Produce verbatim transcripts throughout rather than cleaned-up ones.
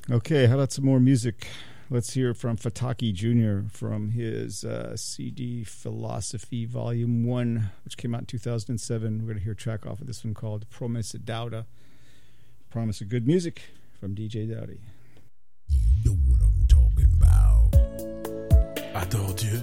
Okay, how about some more music? Let's hear from Fataki Junior from his uh, C D Philosophy Volume one, which came out in two thousand seven. We're going to hear a track off of this one called Promesse Dauda. Promise of good music from D J Dowdy. You know what I'm talking about. Adore Dieu,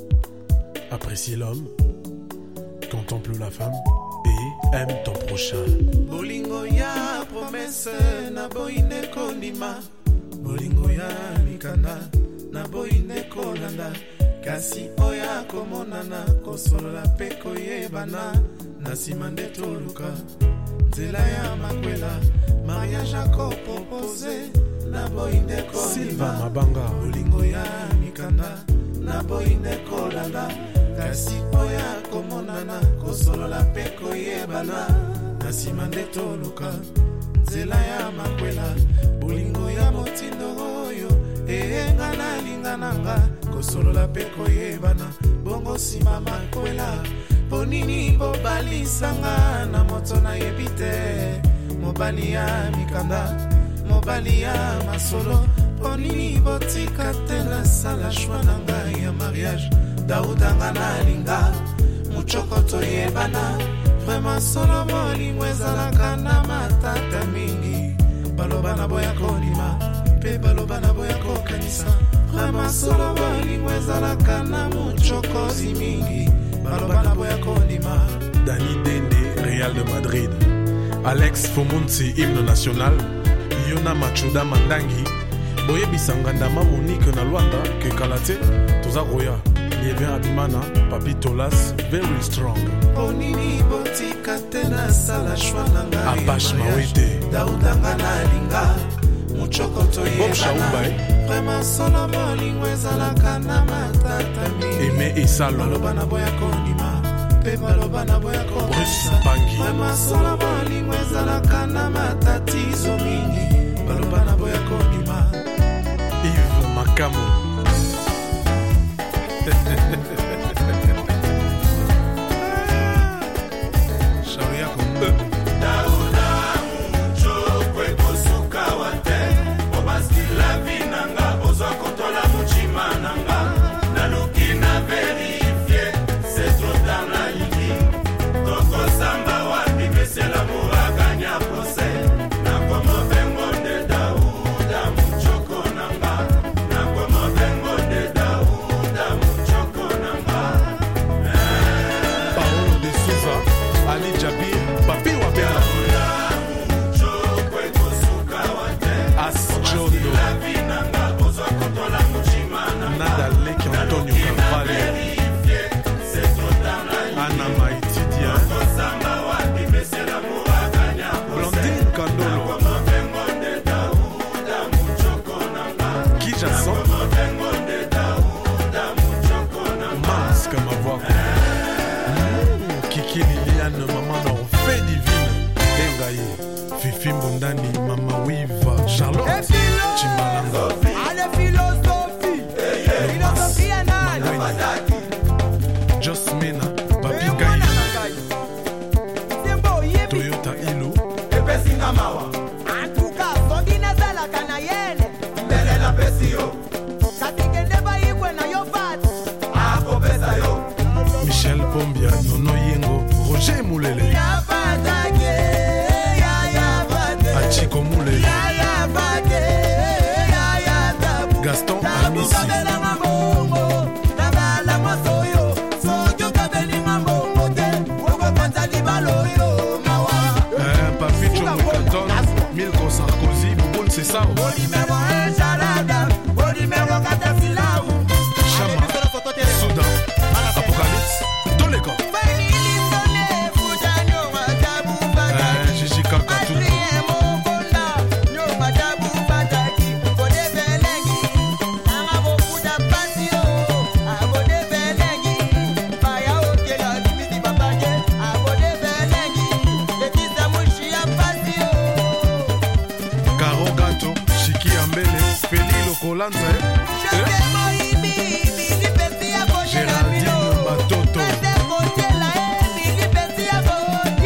apprécie l'homme, contemple la femme et aime ton prochain. Bolingo ya promesse na boine kondima, bolingo ya mikanda na boine kolanda, kasi oya komonana kosolola pe koyebana na nsima nde toluka nzela ya makwela mariage ako propose na boine kondima. Silva Mabanga bolingo ya mikanda na boine kolanda, kasi oya komonana kosolola pe koyebana na nsima nde toluka nzela ya makwela bolingo ya motindo oyo eyenga nalinga nanga kosolola pe koyebana bongo nsima makwela ponini bobalisanga na moto nayebi te mobali ya mikanda mobali ya masolo ponini botika te nasala shwa na ngai ya mariage daudanga nalinga muchoko toyebana vraiment solo bolingo ezalaka na matata mingi baloba na boya kondima pe baloba na boya kokanisa vraiment solo bolingo ezalaka na muchokozi mingi baloba na boya kondima. Dani Dende, Real de Madrid. Alex Fomunzi, hymne national. Yona Machuda Mandangi. Boye Bisangandama Monique na Luanda, ke Kalate, Toza Roya. Lievin Abimana, Papi Tolas, very strong. Onini botika tena sala shwananga. Apache Mawete. Daudanga na linga. Muchoko toye. Bob Shaoubai. Vraiment solo bolingo ezalaka na matata mingi. Aimé Esalo. Baloba na boya kondima. Pe baloba na boya kondima. Bruce Pangi. Vraiment solo bolingo ezalaka na matatizo mingi. Baloba na boya kondima. Yves Makamo. Sharia Kumbe. Fimbondani, Mama Wiva, Charlotte, Chimbalanga, Ale philosophie, philosophie anale, Josmina, Papi Gaye, Toyota Ilo, Epesinga mawa, antuka sondina zala kanayele, mbele na pesio, katikende ba ikwe na yo fat, ako pesa yo, Michel Pombia, Nono Yengo, Roger Moulele, Chico Moulele, Gaston Amissi, Papi John Canton, Milko Sarkozy, Bouboune c'est ça. Chama, Soudan, Apocalypse, Doleko, Gigi Kakatou. Kolanza, Géraldine Batoto,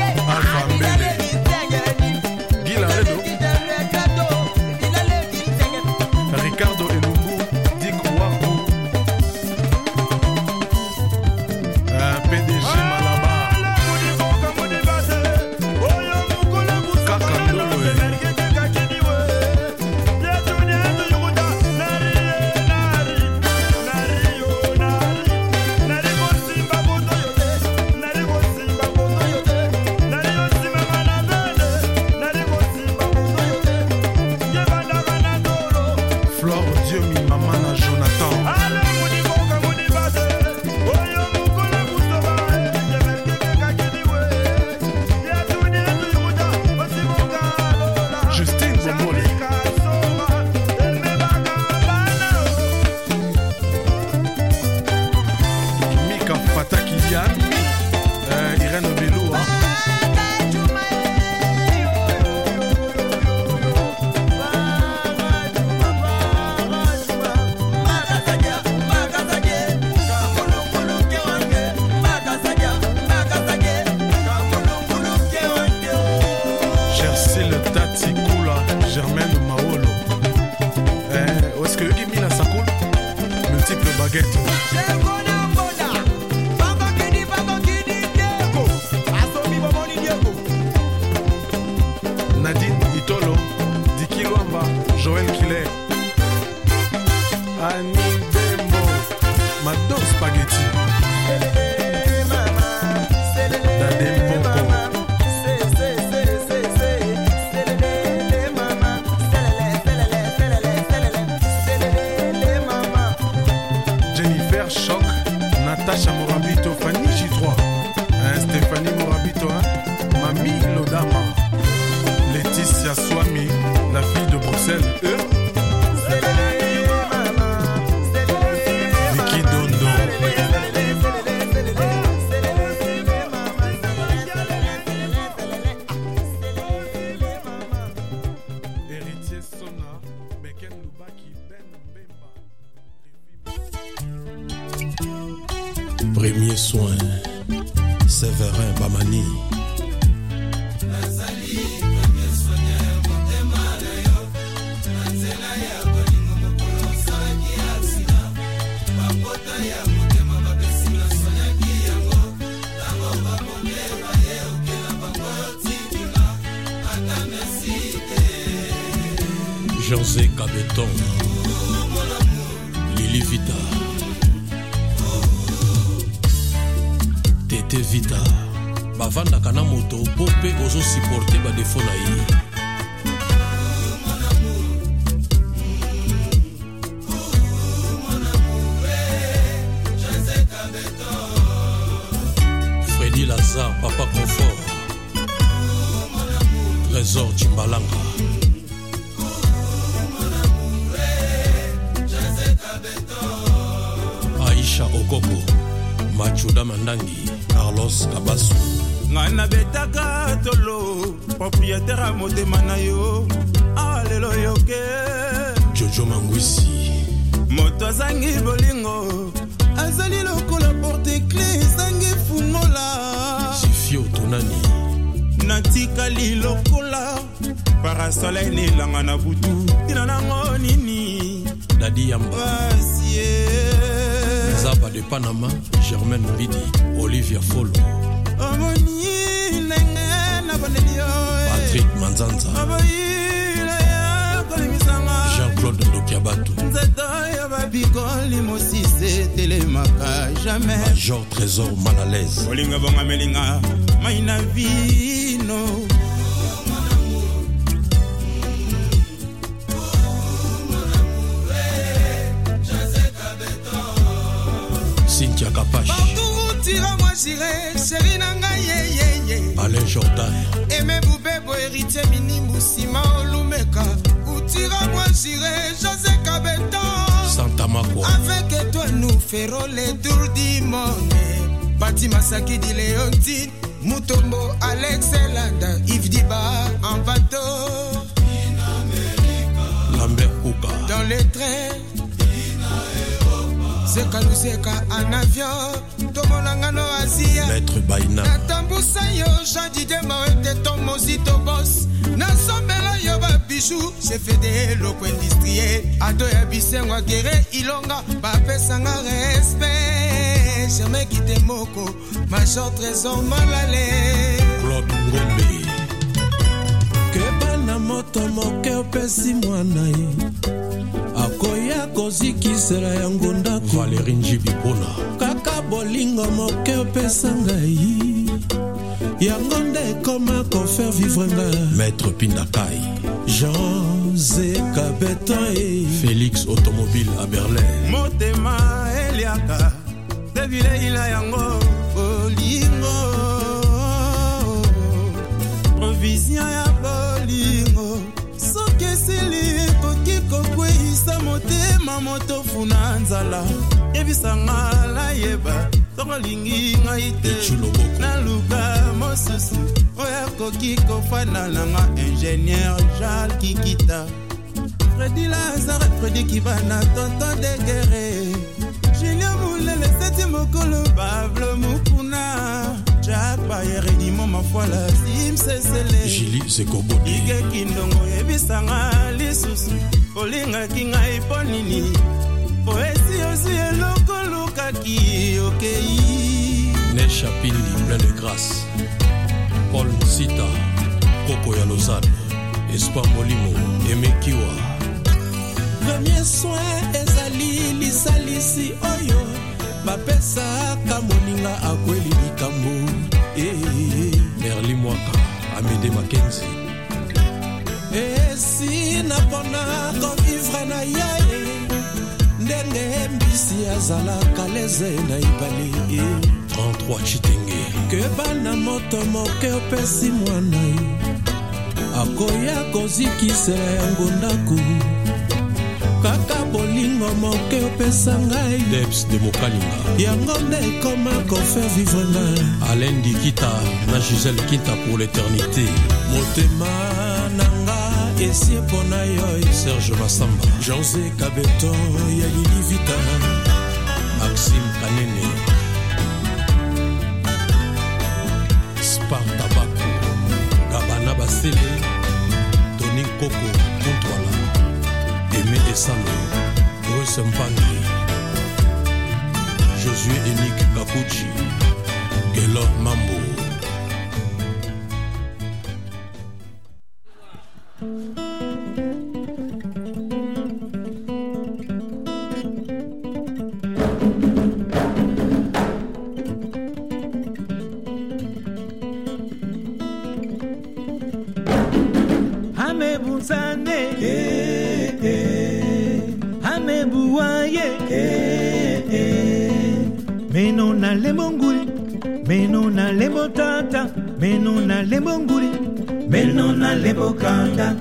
Alpha Mbele, Gila Redo, Est-ce que Yogi Mina Sakoul, multiple baguettes. Nadine Itolo, Diki Luamba, Joël Killer, Annie Dembo, Mado Spaghetti, Dadem Popo, Jennifer Choc, Natacha Morabito, Fanny J trois, hein, Stéphanie Morabito, hein, Mamie Lodama, Laetitia Swami, la fille de Bruxelles, eux. Vicky Dondo. Héritier Sona, Beken Lubaki, Ben Bemba. Premier soin, Séverin Bamani. José Cabeton, Lili Vita, Tete Vita, bavanda kana moto pope ozo supporter ba défaut na yi. Freddy Lazare, Papa Confort, Trésor Chimbalanga. Aisha Okoko, Machuda Mandangi, Carlos Kabasu. Ngana betaka tolo, propriétaire à motema na yo. Alelo yoke. Jojo Mangwisi. Moto zangi bolingo. Azali lokola porte clé zangi fumola. Sifio Tonani. Natika li lokola. Parasoleil ni langa na butu. Tina nango nini. Dadi Yamba. Asie. Zaba de Panama, Germaine Bidi, Olivia Folo. Patrick Manzanza. Jean-Claude Ndokiabatu. Major Trésor Malalaise. Olinga bonga melinga, maina vino. Cynthia Kapache. Tira-moi j'irai, chérie nanga ye ye ye. Alain Jordan. Aimé Boubebo, héritier Minimbu, Sima Olumeka. Ou tira-moi j'irai, José Cabeton. Santa Makwa. Avec toi nous ferons les tours du monde. Bati Masaki di Léontine, Mutombo, Alex Elanda, Yves Diba, en bateau. Lambert Kouka. Dans les trains. Seka Luseka en avion, Tomonangano Asia. Maître Baina. Natambusa yo, Jean-Didier Moete, ton mosito boss. Nasombela yo ba bijou, j'ai fait des locaux industriels. Ado ya bisengwa guerre, ilonga, bape sanga respect. Jamais quitté moko, Major Trésor Malale. Claude Ngombe. Que bana moto moke opesi mwanai. Akoya koziki sera yango ndako. Valérie Njibipona. Kaka bolingo moke opesa ngai. Yango nde koma kofaire vivre ngai. Maître Pindakai. José Cabeton et Félix Automobile à Berlin. Motema Eliaka, Devile ila yango bolingo. Provision ya bolingo. Soke sili kokiko kweisa motema moto funa nzala. Ebisanga la yeba, toko lingi ngaite. Na luka mosusu, oya kokiko fana langa ingénieur Jal Kikita. Freddy Lazare, Freddy Kibana, tonton de guerre. Julien Moulele, seti mokolo, Pablo Mukuna. Jack Bayer, Edimo Mafoila, Sim Sesele. Gili Zekobodi. Ige Kindongo, Ebisanga, Lisusu. olingaki ngai mpo nini po esi osi eloko olukaki okei Nesha Pindi, plein de grâce. Paul Nsita, Coco ya Lausanne, Espoir Molimo, Emekiwa. Premier soin ezali lisalisi oyo bapesaka moninga akweli likambo. Merli Mwaka, Amédée Mackenzie. Esi napona kovivre na yae ndenge mbisi azalaka leze na ibale trente-trois Chitenge. ke bana moto moke opesi mwana ye akoya kozikisela yango ndako kaka bolingo moke opesa ngai Debs de Mokalinga. yango nde ekoma kofaire vivre ngai Alain Dikita, na Gisèle Kinta pour l'éternité. motema nanga esi epona yo Serge Massamba. José Kabeton ya Lili Vita Maxime Kanene. Sparta Baku. Gabana Basele. Tony Koko Kontwala. Aimé Esalo. Bruce Mpangi. Josué Enik Kakuchi. Gelor Mambo. Amebusane, eh, eh, amebuaye, eh, eh. Menona lemonguri, menona lemotata, menona lemonguri, menona lebokanda.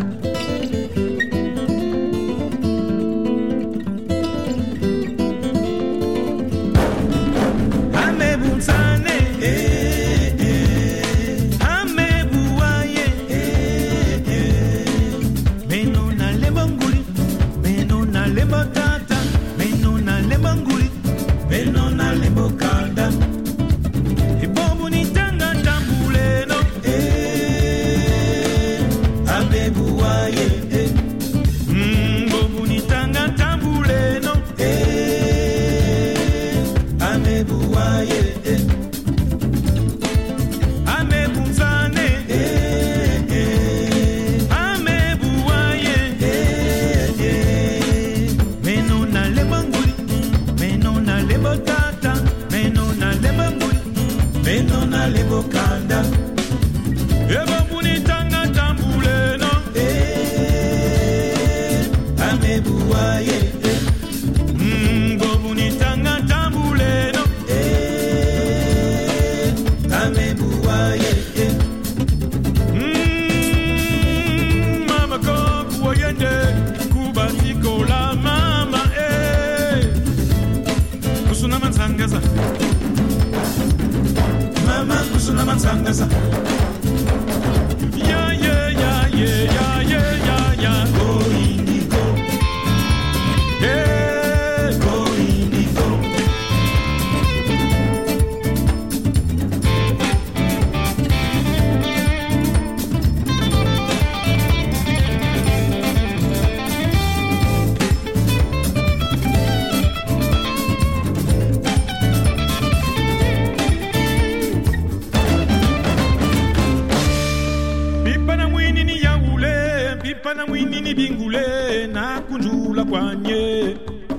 Amebusane, eh, eh, amebuaye, eh, eh. Menona lemonguri, menona lebotata, menona lemonguri, menona lebokanda. Ibobu nitanga tambuleno, eh, amebuaye, eh. Mm, bobu nitanga tambuleno, eh, amebuaye, eh. Amebunzane, eh, eh, amebuaye, eh, eh. Menona lemonguri, menona lebotata, menona lemonguri, menona lebokanda. Ebo bunitanga tambuleno, eh, amebuaye, eh. Mm, bo bunitanga tambuleno, eh, amebuaye, eh. Mm, mama koku oyende, kubatiko la mama, eh. Kusuna mansangaza, mama kusuna mansangaza. Ya ya ya ya ya ya ya ya go indigo, yeah go indigo. Pipa na mwini ni yaule, pipa na mwini ni bingule, na kunjula kwanye.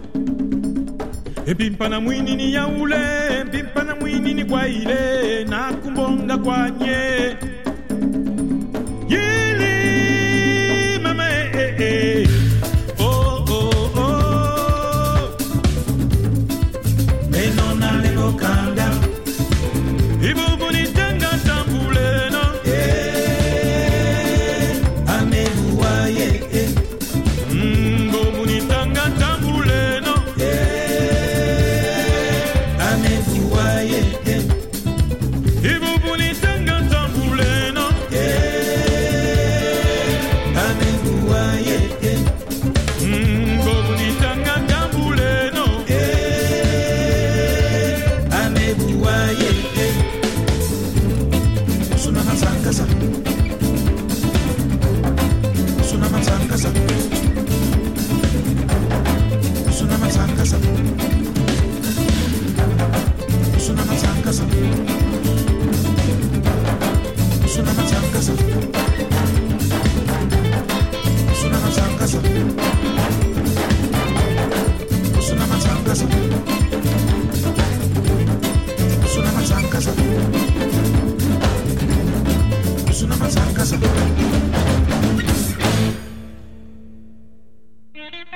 E pipa na mwini ni yaule, pipa na mwini ni kwaile, na kumbonga kwanye. Yili mama eh eh eh, oh oh oh. Menona lebokanda, ibubu nitanga tambuleno, eh, amebuaye, eh. Mm, bobu nitanga tambuleno, eh, amebuaye, eh. Ibubu nitanga tambuleno.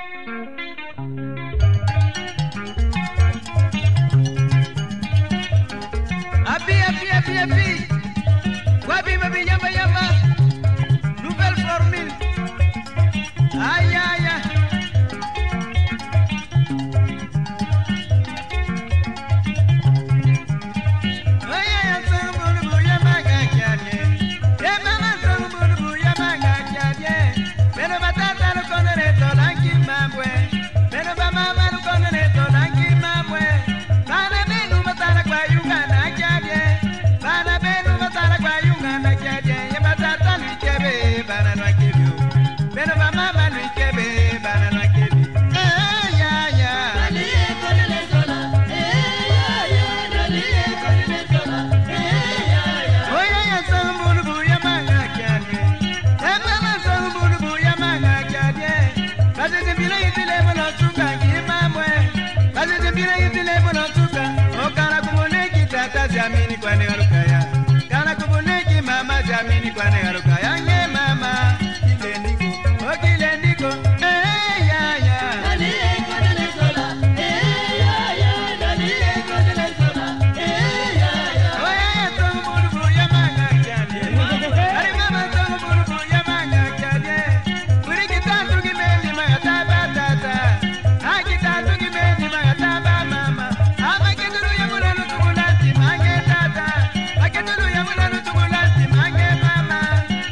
Happy, happy, happy, happy. Wabi, wabi, yamba, yamba. Nouvelle formule. Aïe, aïe, aïe. Jamini kwa ne alukaya kana kuboneki mama jamini kwa ne alukaya nge mama kilendiko o kilendiko eh ya ya dali ko dele sola eh ya ya dali ko dele sola eh ya ya oya tongo bulu ya manga kyade ari mama tongo bulu ya manga kyade buri kitantu kimendi magata batata ha kitantu kimendi magata ba mama ama kiduru ya mulano tugulati mange tata akiduru ya mulano tugulati mange mama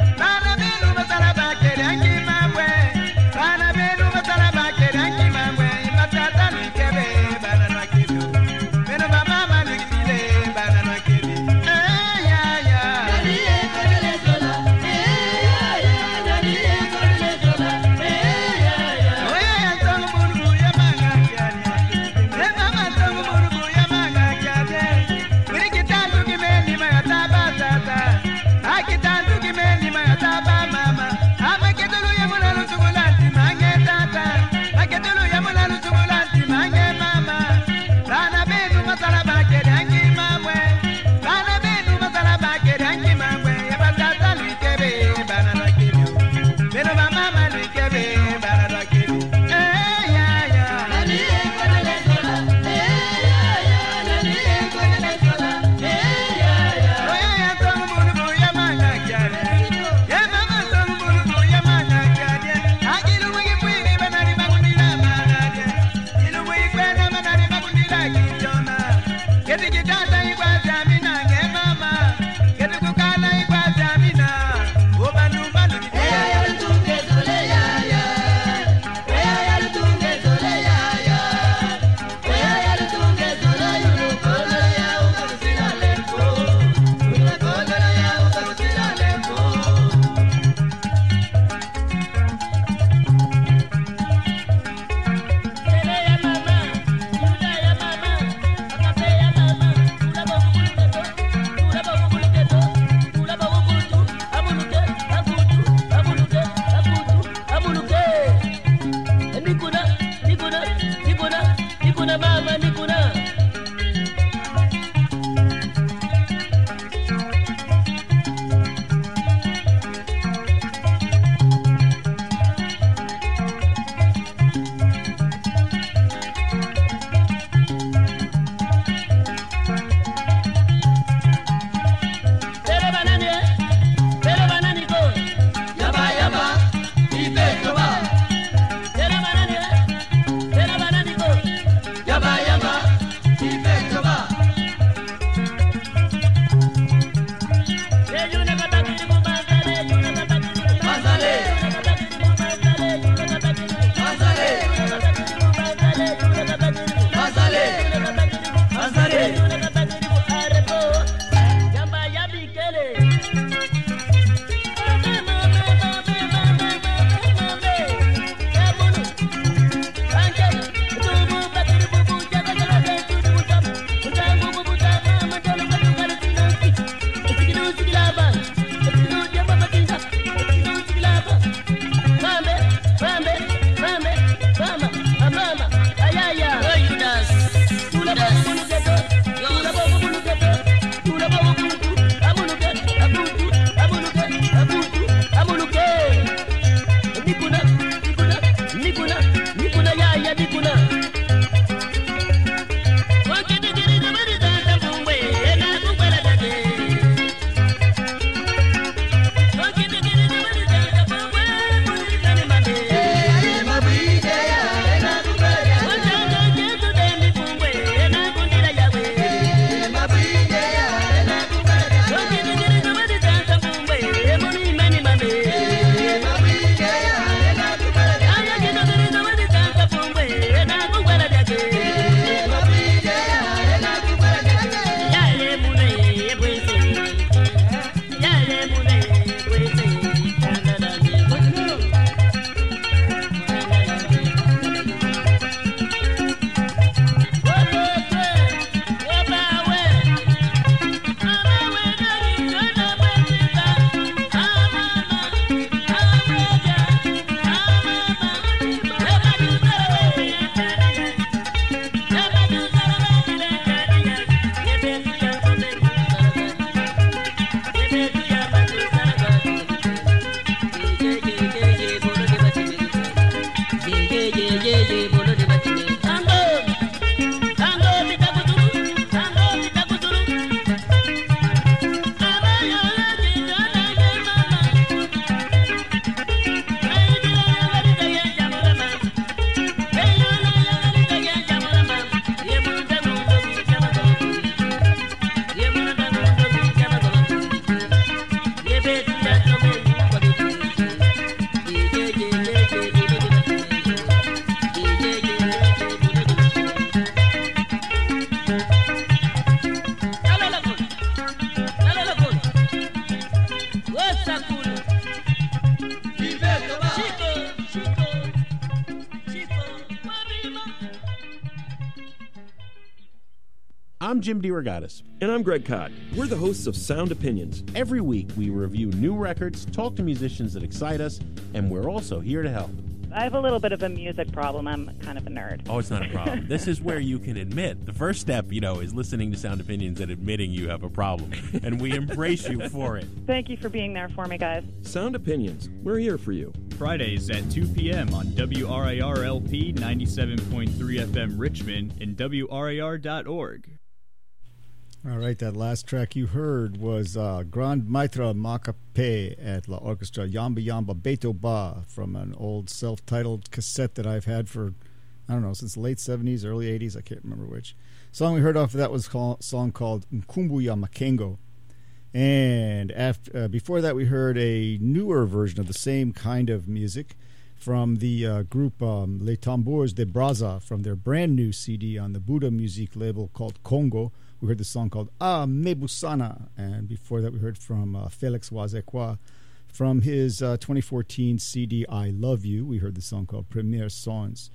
I'm Jim DeRogatis. And I'm Greg Kot. We're the hosts of Sound Opinions. Every week we review new records, talk to musicians that excite us, and we're also here to help. I have a little bit of a music problem. I'm kind of a nerd. Oh, it's not a problem. This is where you can admit. The first step, you know, is listening to Sound Opinions and admitting you have a problem. And we embrace you for it. Thank you for being there for me, guys. Sound Opinions. We're here for you. Fridays at two p.m. on W R A R L P ninety-seven point three F M Richmond and W R A R dot org. All right, that last track you heard was uh, Grand Maître Macape at La Orchestra Yamba Yamba Beto Ba from an old self-titled cassette that I've had for, I don't know, since the late seventies, early eighties, I can't remember which. The song we heard off of that was a song called Nkumbuya Makengo. And after, uh, before that we heard a newer version of the same kind of music from the uh, group um, Les Tambours de Braza from their brand new C D on the Buddha Music label called Congo. We heard the song called Ah Mebusana, and before that we heard from uh, Felix Wazekwa from his uh, twenty fourteen C D I Love You. We heard the song called Premiere Sons,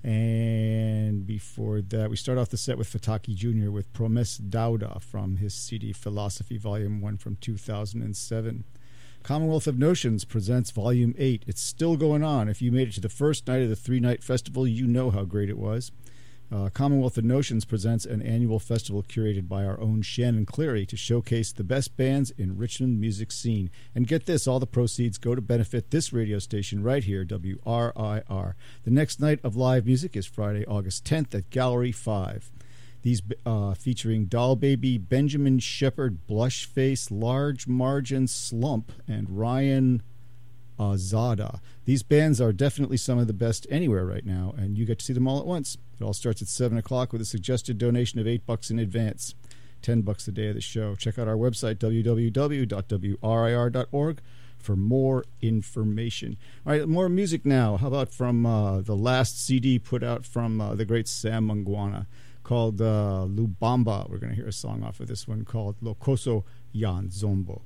and before that we start off the set with Fataki Junior with Promesse Dauda from his C D Philosophy Volume one from two thousand seven. Commonwealth of Notions presents Volume eight. It's still going on. If you made it to the first night of the three-night festival, you know how great it was. Uh, Commonwealth of Notions presents an annual festival curated by our own Shannon Cleary to showcase the best bands in Richmond music scene. And get this, all the proceeds go to benefit this radio station right here, W R I R. The next night of live music is Friday, August tenth at Gallery five. These uh, featuring Doll Baby, Benjamin Shepherd, Blushface, Large Margin, Slump, and Ryan Azada. These bands are definitely some of the best anywhere right now, and you get to see them all at once. It all starts at seven o'clock with a suggested donation of eight bucks in advance, ten bucks the day of the show. Check out our website, w w w dot w r i r dot org, for more information. All right, more music now. How about from uh, the last C D put out from uh, the great Sam Mangwana called uh, Lubamba. We're going to hear a song off of this one called Lokoso Ya Nzombo.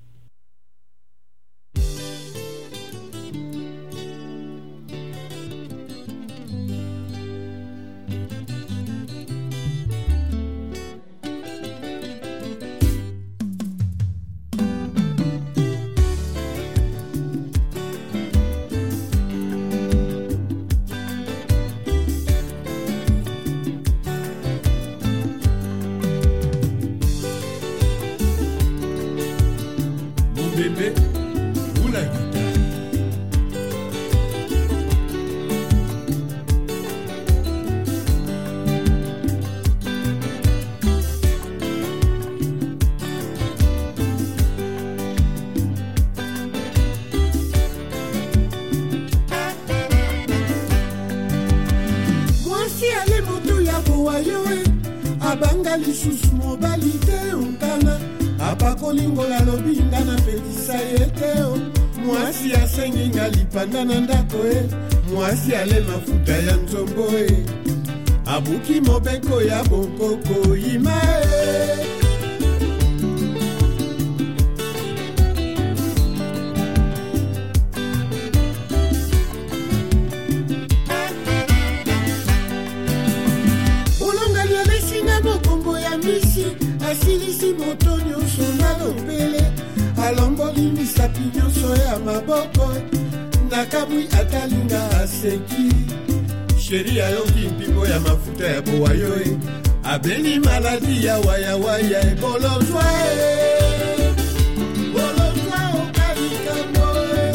lisusu mobali te ontana apakolingola lobi nga napelisa ye te o mwasi asengi nga lipanda na ndako e mwasi ale mafuta ya nzombo e abuki mobeko ya bonkoko ima e asilisi moto nyonso na lombele alomboli misapi nyonso ya maboko nakabwi atalinga aseki sheri ayoki mpimbo ya mafuta ya bowayo e abeli maladi ya wayawaya ebolozwa e bolozwa okalikambo e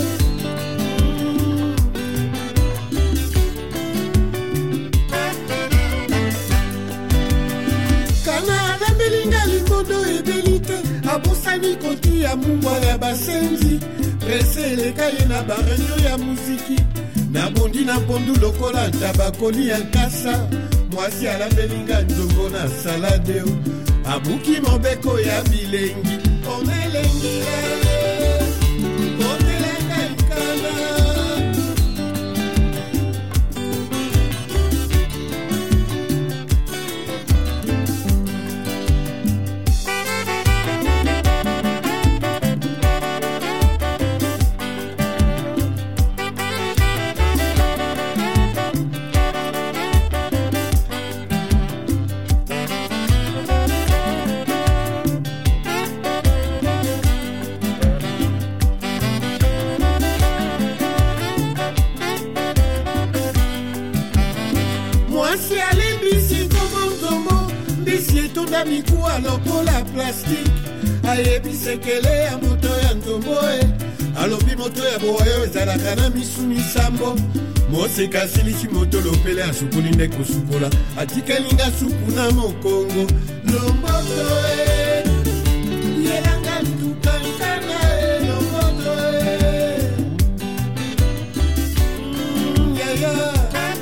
kana belinga limodo ebelite abosani koti ya mungwa ya basenzi prese eleka ye na bareunion ya muziki nabondi na mpondu lokola ntabakoli ya nkasa mwasi alabelinga nzongo na saladeo abuki mobeko ya bilengi omelengi omelanga ikana mwasi alembisi komo nzombo mbisi etonda mikuwa lokola plastike ayebisekele ya moto ya nzombo e alobi moto ya boyo ezalaka na misu misambo moseka asilisi moto lopele asukuli nde kosukola atikelinga supu na mokongo lomboto e yelanga ntuka nkana e lomboto e mm, yaya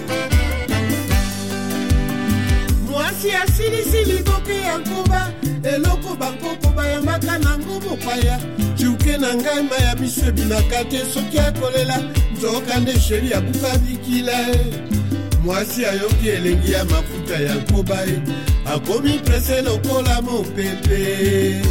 mwasi asilisi liboke ya nkoba eloko bankoko bayambaka nango mopaya juke na ngai ma ya miso ebimaka te soki akolela nzoka nde sheri abuka bikila e mwasi ayoki elengi ya mafuta ya nkoba e akomi prese lokola mopepe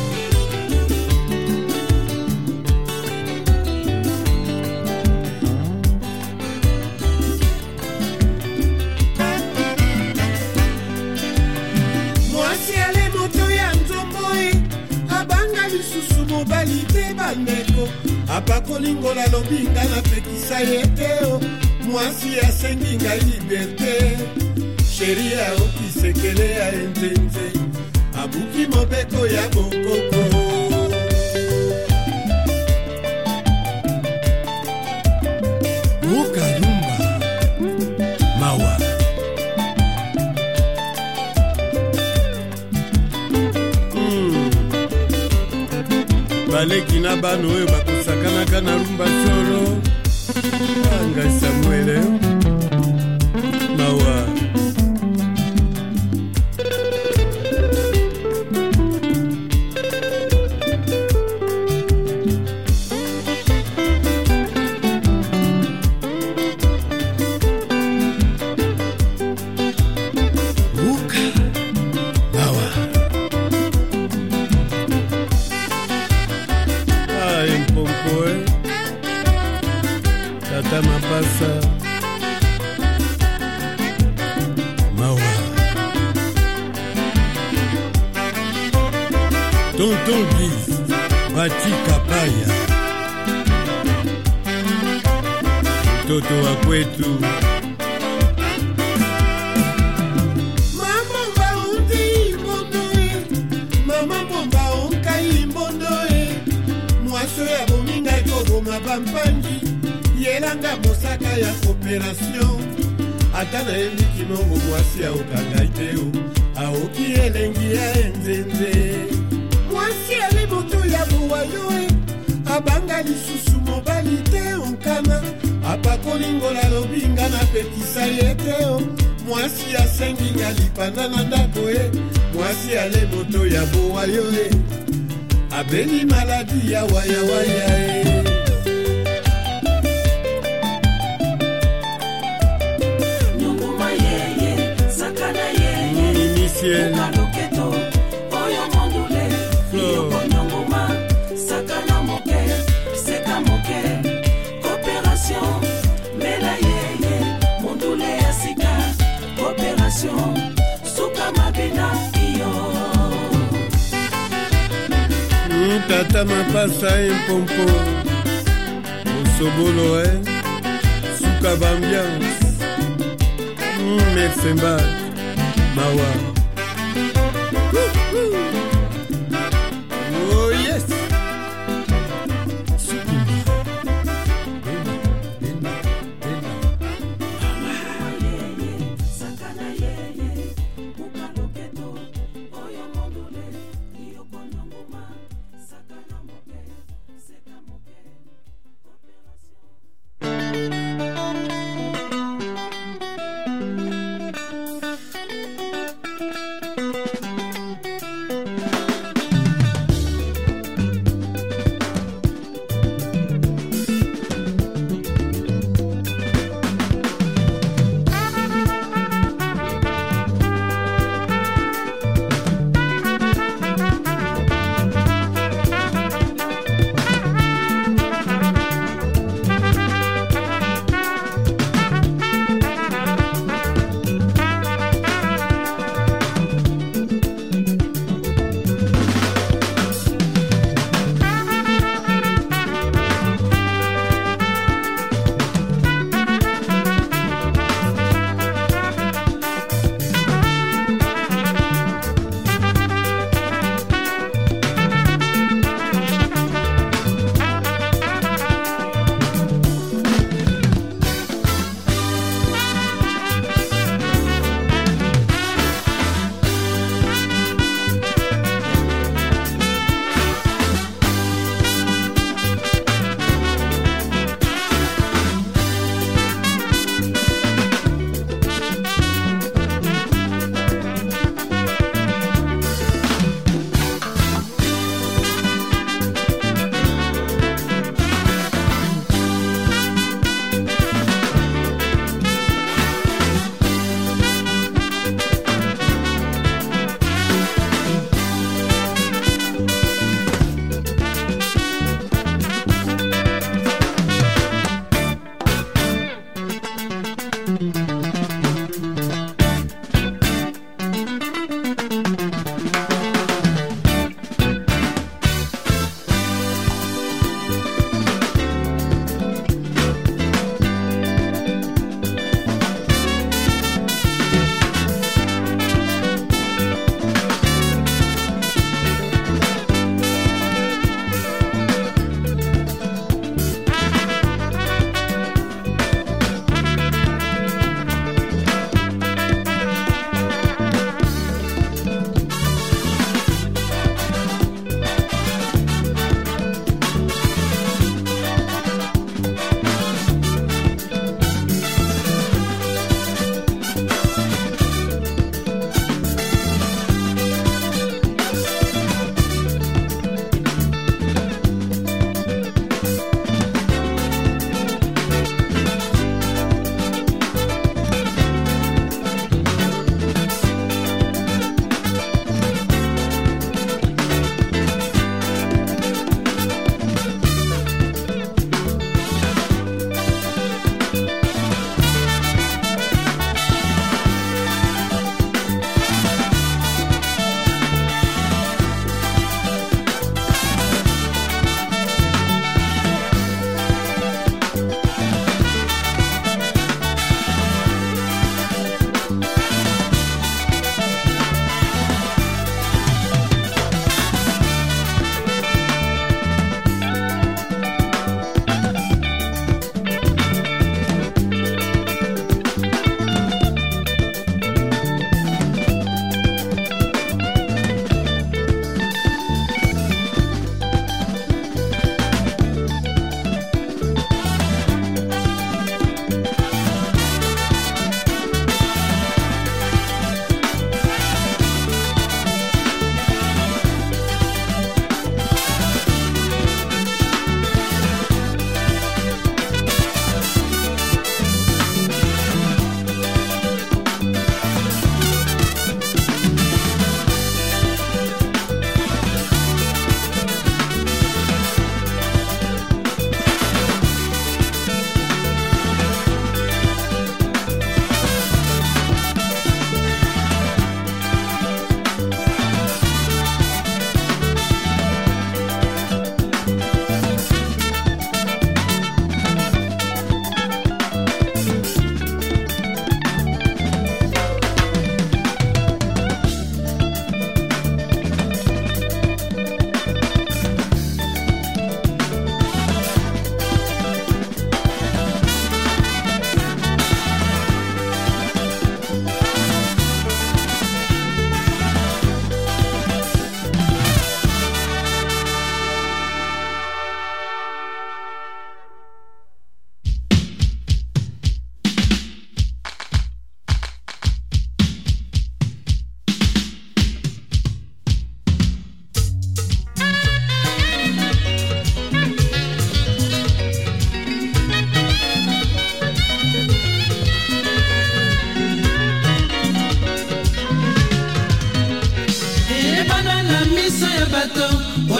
mwasi ale moto ya nzombo e abanga lisusu mobali te bandeko apakolingola lobi nga napekisa ye te o mwasi asengi ngai liberte sheri aokisekele ya enzenze abuki mobeko ya bokoko ukarumba mawa mm. baleki na bano oyo bakosakanaka na rumba solo anga samuele mawa mapasa mawa tonton Guise Bati Kapaya toto wa kwetu mama baundi mbondoe mama bomba onkai mbondoe mwaso ya bominga koboma bampangi yelanga mosaka ya coopération ata na yendi kinongo mwasi aokangai te aoki elengi ya enzenze mwasi ali moto ya bowayo abanga lisusu mobali te onkana apakolingola lobinga napekisa ye te mwasi asengi nga lipanda na ndako e mwasi ale moto ya bowayo e abeli maladi ya wayawaya e Loketo, oyo mondule, yoko nyongoma, sakana moke, seka moke, coopération, mela yeye, mondule ya sika, coopération, suka mabena iyo. Tata mapasa impompo, osobolo eh, suka bambiance, mersemba, mawa. Oh yes.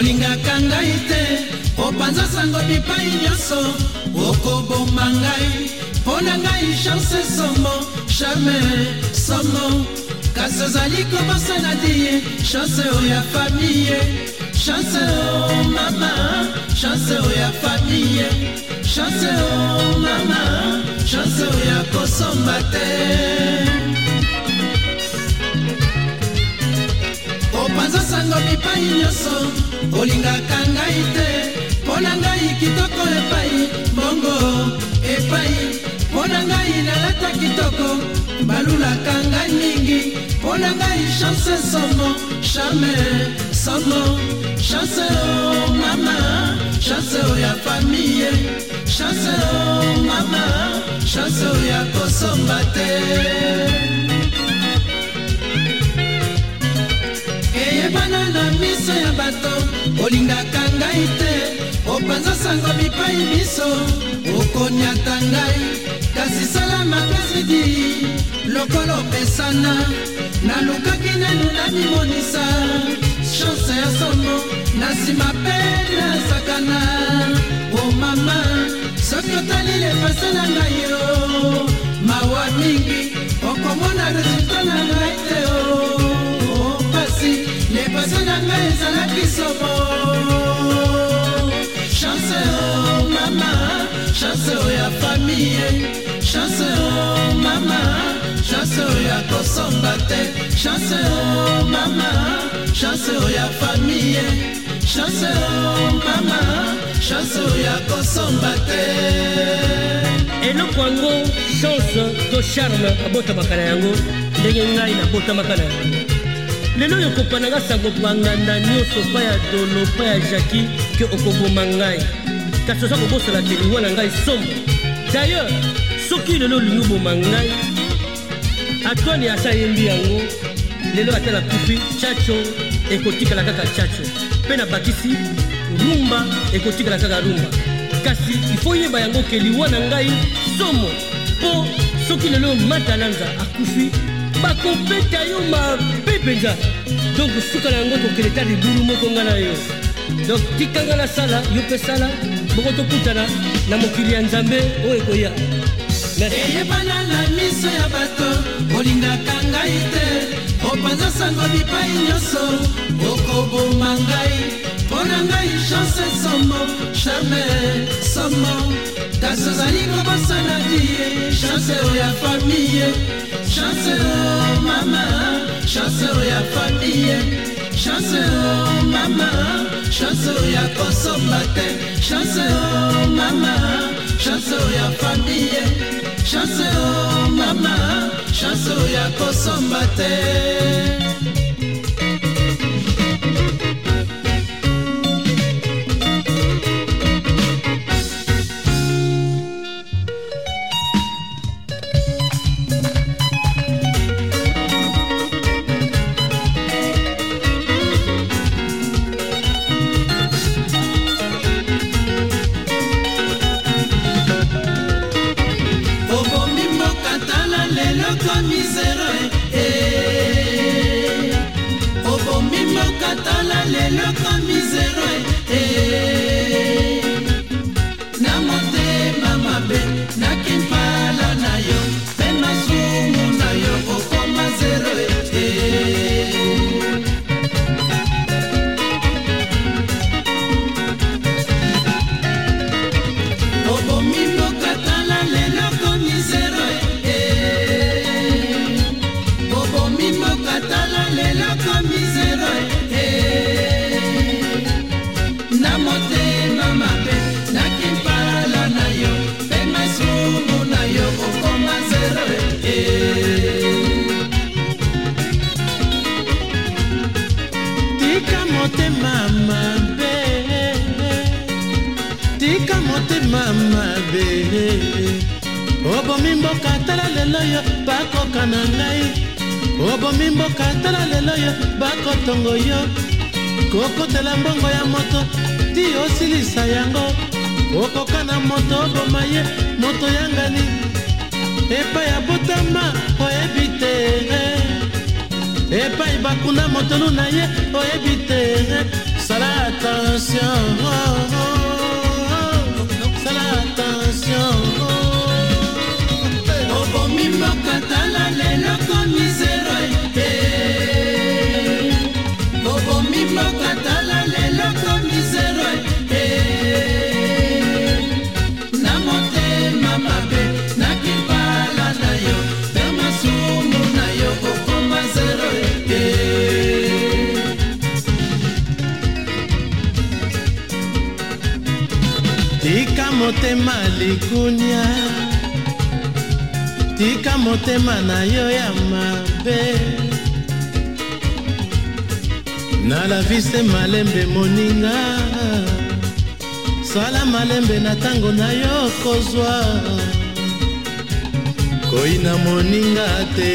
olingaka ngai te opanza sango bipai nyonso okoboma ngai mpona ngai chance somo charme somo kasi ozali kobosana die chance oya famille chance o mama chance oya famille chance o mama chance oya kosomba te opanza sango bipai nyonso olingaka ngai te mpona ngai kitoko epai bongo epai mpona ngai nalata kitoko balulaka ngai mingi mpona ngai chance somo charme somo chance o mama chance oya famille chance o mama chance oya kosomba te eyebana na miso ya bato olingaka ngai te opanza sango bipai biso okonyata ngai kasi sala makasi di lokolo pesana nalukaki nanu namimonisa chance ya somo na nsima mpe nasakana o mama soki otali lepase na ngai yo mawa mingi okomona resultat na ngai te o pasi lepase na ngai ezalaki somo chance o mama chance oya famille chance o mama chance oya kosomba te chance o mama chance oya famille chance o mama chance oya kosomba te eloko yango chance to charme abotamaka na yango ndenge ngai nabotamaka na yango lelo oyo kopananga sango banganda nyonso pa ya dolo pa ya jaki ke okoboma ngai kasi oza kobosana te liwa na ngai sombo d'ailleurs soki lelo olingi oboma ngai atwani asa yembi yango lelo ata na kufi chacho ekotikala kaka chacho mpe na bakisi rumba ekotikala kaka rumba kasi ifo yeba yango ke liwa na ngai somo mpo soki lelo matalanza akufi bakopeta yo mabe mpenza donk suka na yango kokeleta libulu moko nga na yo donk tikanga na sala yo mpe sala boko tokutana na mokili ya nzambe oyo ekoya eyebana na miso ya bato olingaka ngai te opanza sango bipai nyonso okoboma ngai mpona ngai chance somo charme somo kasi ozali kobosana die chance oya famille chance o mama chance oya famille chance o mama chance oya kosomba te chance o mama chance oya famille chance o mama chance oya kosomba te obomi mboka tala lelo yo bakoka na ngai obomi mboka tala lelo yo bakotongo yo kokotela mbongo ya moto ti osilisa yango okoka na moto oboma ye moto yangani epai ya botama oyebi te epai bakunda motolu na ye oyebi te sala attention, oh, oh, oh. Sala attention, oh. Obomi mokatala lelo komisero eh. Obomi mokatala lelo komisero eh. Na motema mabe na kipala na yo na masumu na yo okoma zero eh. Tika motema likunya, tika motema na yo ya mabe. Na la vie se malembe moninga, sala malembe na tango na yo kozwa. Koina moninga te,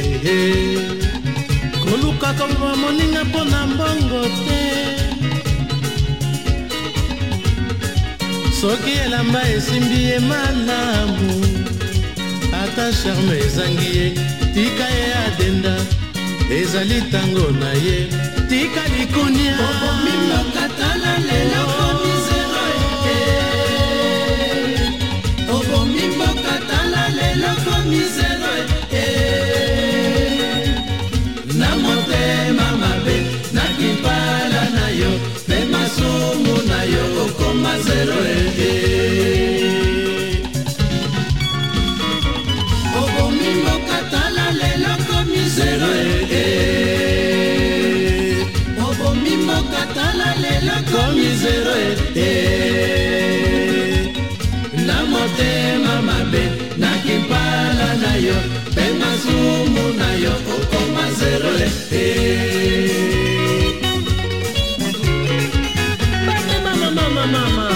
koluka koma moninga pona mbongo te. Soki elamba esimbi ye malamu, ata charme ezangi ye, tika ye adenda, ezali tango na ye, tika likunia. Obomi mokatala lelo komisero eh. Obomi mokatala lelo komisero eh. Na motema mabe na kipala na yo pe masumu na yo okoma zero eh. Obomi mokatala lelo komisero eh. Obomi mokatala lelo komisero eh. Na motema mabe na kipala na yo pe masumu na yo okoma zero eh. Mama, mama, mama.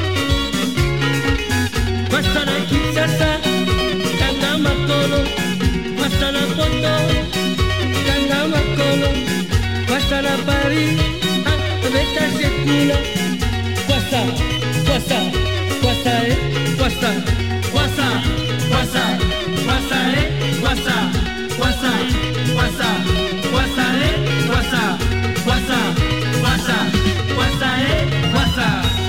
Basta na Kinshasa, kanga makolo. Basta na Poto, kanga makolo. Basta na Paris, ah, beta sekula. Kwasa, kwasa, kwasa eh, kwasa, kwasa, kwasa, kwasa eh, kwasa, kwasa, kwasa, kwasa eh, kwasa, kwasa, kwasa, kwasa eh, kwasa.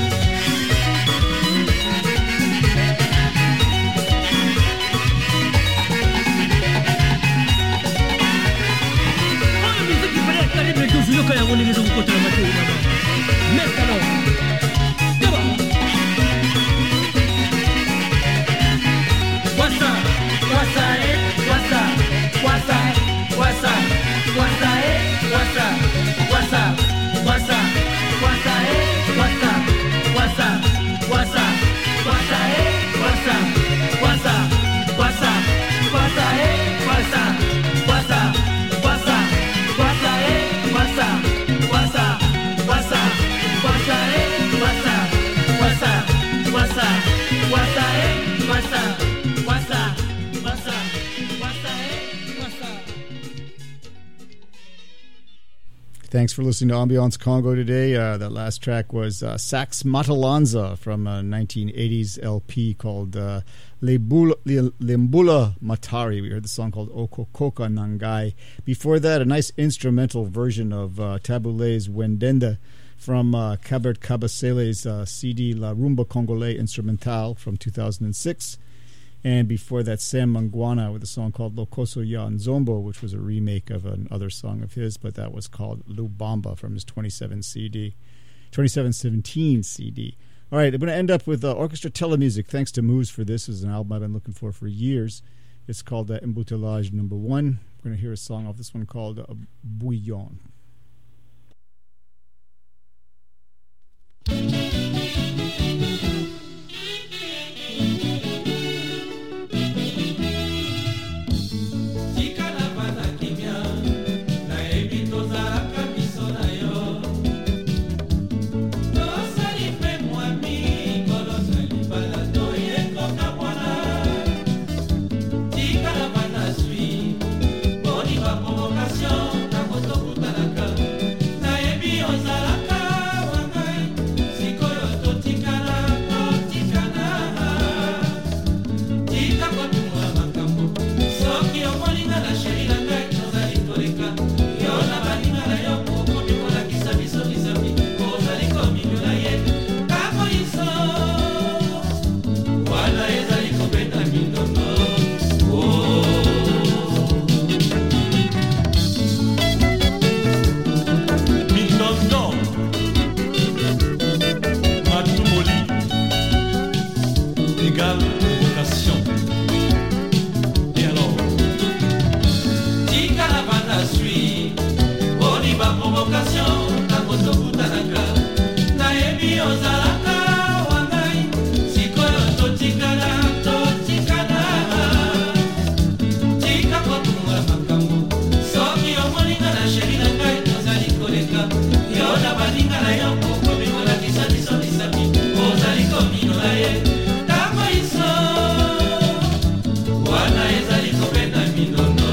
Yoka ya ngoni ngezo kukota na mateo mama. Mesta no. Kaba. Wasa, wasa eh, wasa, wasa, wasa, wasa eh, wasa, wasa, wasa, wasa eh, wasa, wasa, wasa, wasa eh, wasa, wasa, wasa, wasa eh, wasa, wasa, wasa, wasa eh. Wasa, wasa, wasa, wasa, eh, wasa, wasa, wasa, wasa, eh, wasa, wasa, wasa, wasa, eh, wasa. Thanks for listening to Ambiance Congo today. Uh, that last track was uh, Sax Matalanza from a nineteen eighties L P called uh, Lembula Matari. We heard the song called Okokoka Nangai. Before that, a nice instrumental version of uh, Tabule's Wendenda from uh, Kabert Kabasele's uh, C D La Rumba Congolais Instrumental from two thousand six. And before that, Sam Mangwana with a song called Lokoso Ya Nzombo, which was a remake of another song of his, but that was called Lubamba from his twenty-seven C D, twenty-seven seventeen C D. All right, I'm going to end up with uh, Orchestra Telemusic. Thanks to Moose for this. This is an album I've been looking for for years. It's called uh, Embouteillage Number One. We're going to hear a song off this one called uh, Bouillon. Provocation, na koto kutana la suite boliba provocation ntango tokutanaka nayebi ozalaka wangai sikoyo totikana totikana tika kotunga makambo soki omoninga na sheri na ngai tozali koleka yo na baninga na yo kokomingolakisa biso misapi ozali komino na ye ntango iso wana ezali kobenda minono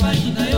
baninga